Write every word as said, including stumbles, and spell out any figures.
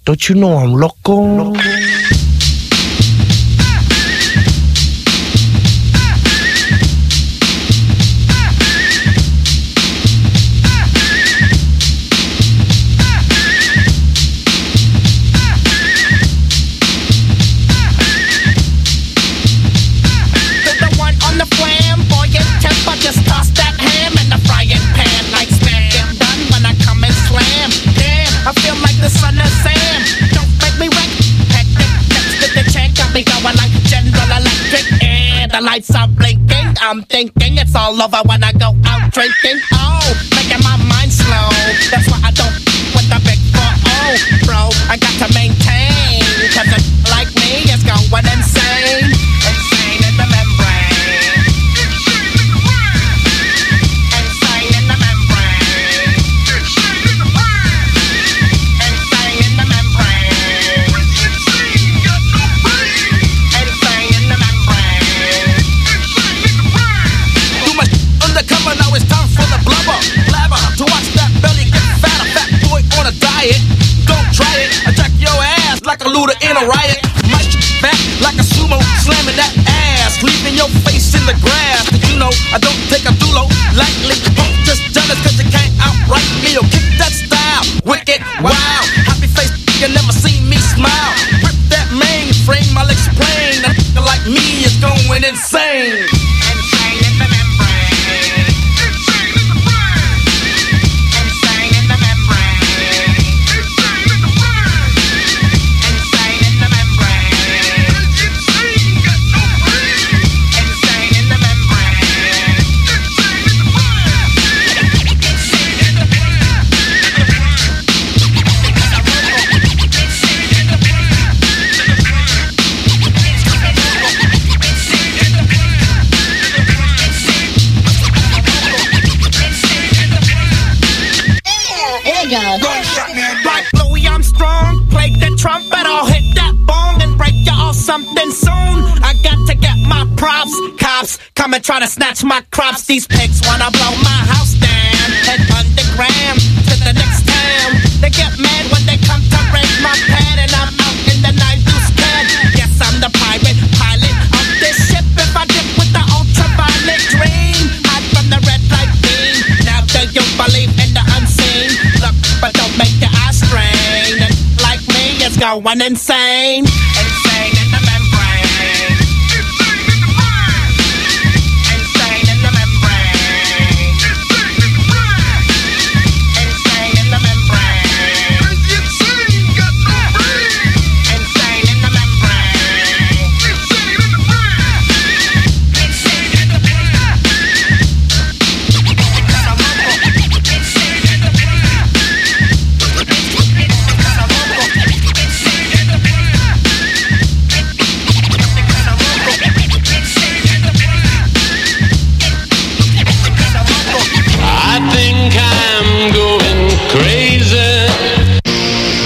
Don't you know I'm loco? loco. Just toss that ham in the frying pan like smack. Get done when I come and slam. Damn, I feel like the son of Sam. Don't make me wreck. Hectic, next to the check. Got me going like General Electric. And the lights are blinking. I'm thinking it's all over when I go out drinking. Oh, making my mind slow. That's why I don't with the big four oh, bro. I got to maintain. Cause a like me is going insane. Insane in the membrane. Now it's time for the blubber, blabber. To watch that belly get fatter, fat boy on a diet. Don't try it, attack your ass like a looter in a riot. My shit back like a sumo, slamming that ass, leaving your face in the grass. Did you know I don't take a dulo lightly? Punk just jealous cause you can't outright me. Yo, kick that style, wicked, wow. Happy face, you never see me smile. Rip that mainframe, I'll explain. A nigga like me is going insane. Insane in the membrane. Like Louis Armstrong, play the trumpet, I'll hit that bong and break you off something soon. I got to get my props, cops come and try to snatch my crops. These pigs wanna blow my house down, head underground to the next town. They get mad when they come to raid my pad and I'm out in the night loose pad. Yes, I'm the pirate pilot of this ship. If I dip with the ultraviolet dream, hide from the red light beam. Now do you believe in the unseen? Look, but don't make your eyes strain. And like me, it's going insane. And